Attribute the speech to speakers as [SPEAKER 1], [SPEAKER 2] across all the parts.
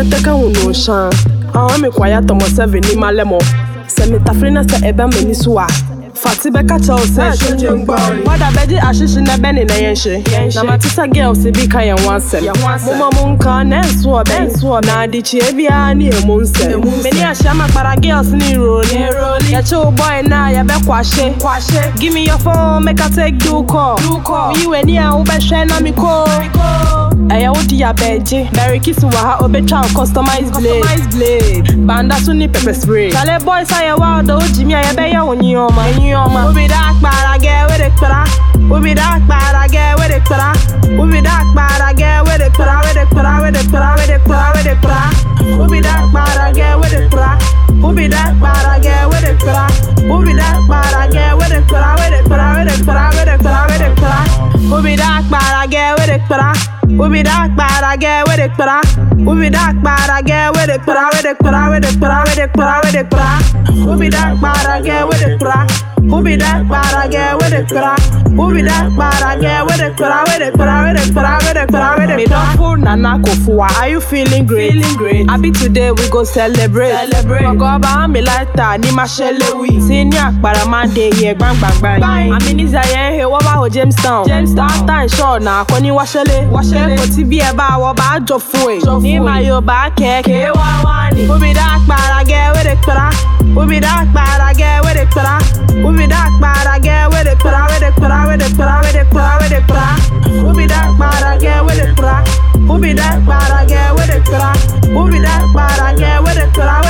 [SPEAKER 1] teka unu shan. Me quiet to myself in my lemo. Se me tafrina se eba meni suwa. Fati beka chelse shunjung bari. Wada beji ashishi na beni na yenshe. Na matisa girl si bika ya wansem. Muma munka nensuwa ben. Na dichi ebi ani emunse. Meni ashama para girls ni roli. Ya cho boy na ya be kwashe. Give me your phone, make I take do call. Me when ya ube share na mi call. Aya odi ya beji. Berry kiss waha obe chow customized blade. Banda suni pepper spray. Chale boy say ya wild o Jimmy ya be ya woni oma. We be dark but I get with it para. We be dark but I get with it para. We be dark but I get with it para. We be dark but I get with it para. We be dark but I get with it para. We be dark but I get with it para. We be dark but I get with it para. We be dark but I get with it para. We be dark but I get with it para. We be dark but I get with it para. Who be that bad I get with it, pra? Who be that bad I get with it, pra? Me don't fool nana kofua. Are you feeling great? I be today we go celebrate. Magoba me lighter, ni ma shele we. Senior para Monday, yeah, bang. I mean is I here over ho Jamestown. Time sure na koni washele. Ko TV eba wo ba jofue. Ni ma yo ba keke wawani. Who be that bad I get with it, pra? Who be that bad I get with it, pra? We be dark but I get with it, pra. We be dark but I get with it, pra. We be dark but I get with it, pra. We be dark but I get with it, pra.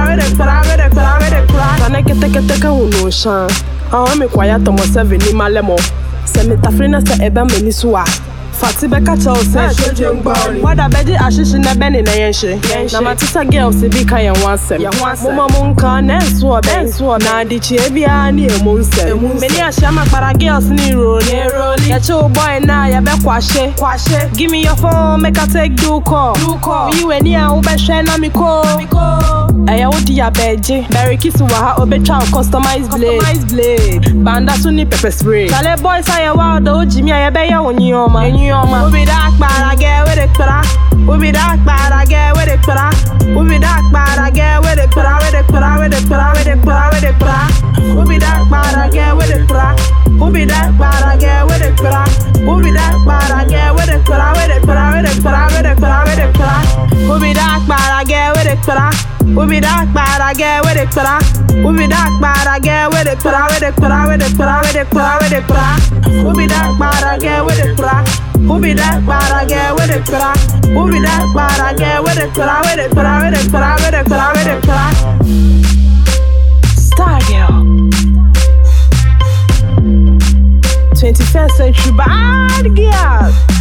[SPEAKER 1] Teka unu shan. Me quiet to myself in my lemo. Se me tafrina se eba meni suwa. Fati beka chelse shunjung bari. Wada beji ashishi na beni na yenshe. Na matisa girl si bika ya wansem. Muma munka nensuwa ben. Na dichi ebi ani emunse. Meni ashama para girls ni roli. Ya cho boy na ya be kwashe. Give me your phone, make I take do call. Me when ya ube share na mi call. Aya odi ya beji. Berry kiss waha obe chow customized blade. Banda suni pepper spray. Chale boy say ya wild o Jimmy ya be ya woni oma. We be dark but I get with it, para. We be dark but I get with it, para. We be dark but I get with it, para. We be dark but I get with it, para. We be dark but I get with it, para. We be dark but I get with it, para. We be dark but I get with it, para. We be dark but I get with it, para. We be dark but I get with it, para. We be dark but I get with it, para. Who be that bad I get with it, pra? Who be that bad I get with it, pra? Star girl 21st century bad girl.